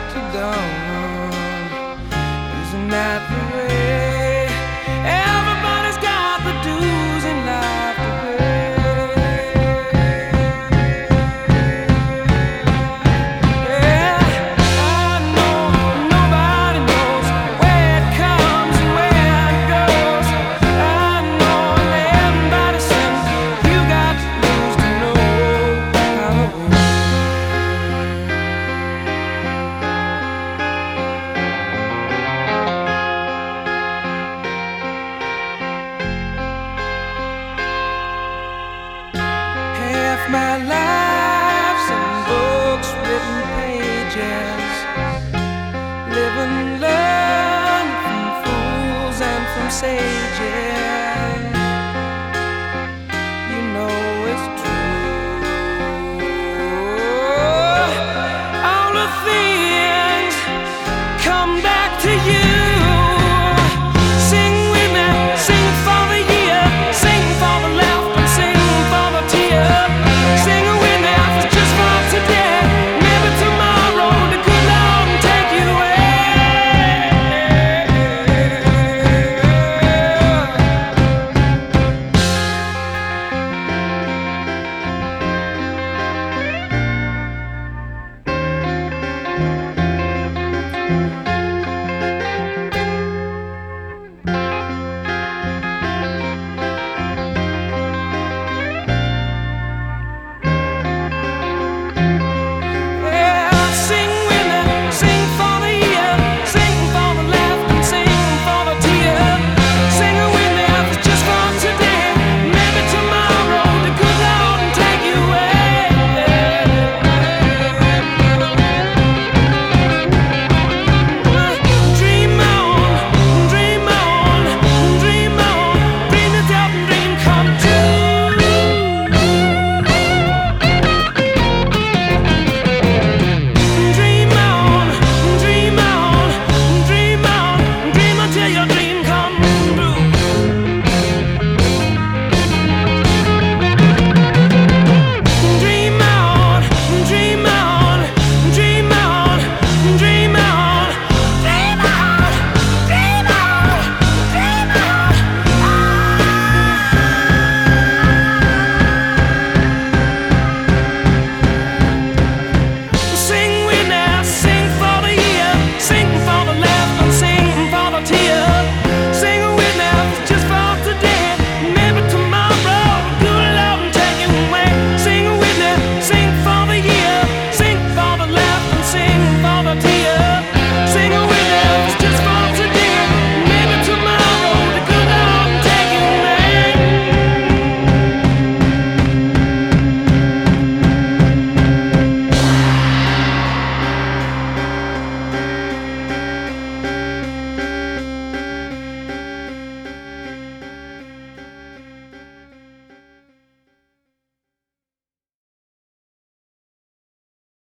to dawn. Isn't that the way? Everybody's got the dues in life to pay. Yeah, I know nobody knows where it comes and where it goes. I know everybody says you got the dues to know how it works. Half my life's in books, written pages, live and learn from fools and from sages.